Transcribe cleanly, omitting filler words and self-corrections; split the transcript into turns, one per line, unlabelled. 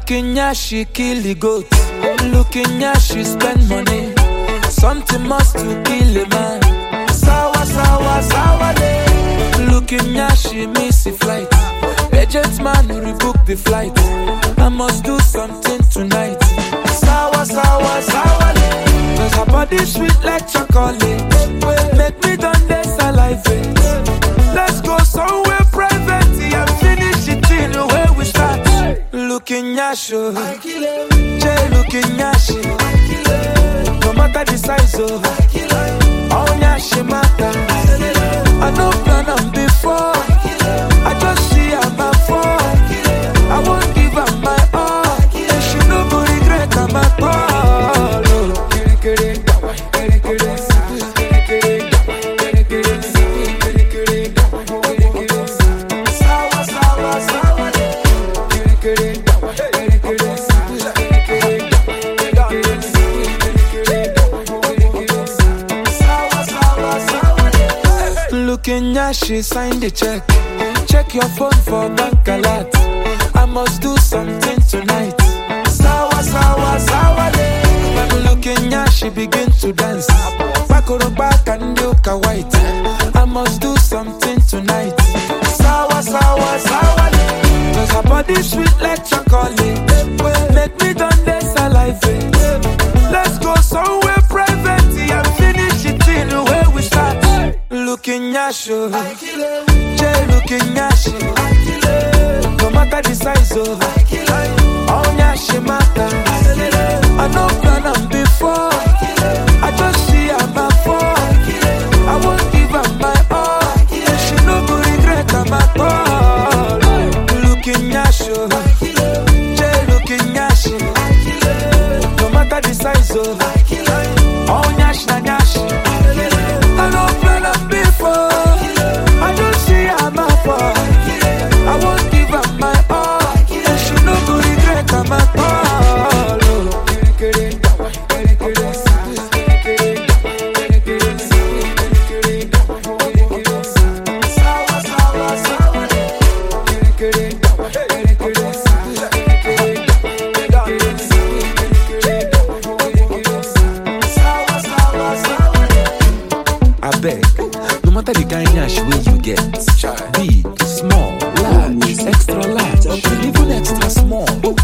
Looking at she kill the goat. Looking at she spend money. Something must to kill a man. Sawa, sawa, sawa day. Looking at she miss a flight. Agent man rebook the flight. I must do something tonight. Sawa, sawa, sawa day. Cause her body sweet like chocolate. Make me done this salivate. Let's go somewhere private and finish it in the way we start. Looking at you, Jay looking at you. No matter the size of all she matter. I know plan on before. I just see her my fall. I won't give her my all. And she no go regret her my call. Kenya, she signed the check. Check your phone for bank alert. I must do something tonight. Sawa, sawa, sawa day. Looking at she begin to dance. Back and look white. I must do something tonight. Sawa, sawa, sawa day. Cause her body sweet like chocolate. Make me done this salivate. Let's go somewhere private and finish it in the way we start. Looking at you, Jay looking at you. No matter the size of all she matter. I know plan on before. I just see her my fall. I won't give her my all. And she no go regret her my call. Looking at you, Jay looking at you. No matter the size of all nyash na nyash. I know plan on before. I don't see her my fault. I won't give her my all. And she no go regret her my call. I beg, no matter the kind yash way you get, big, small, large, extra large, even extra small.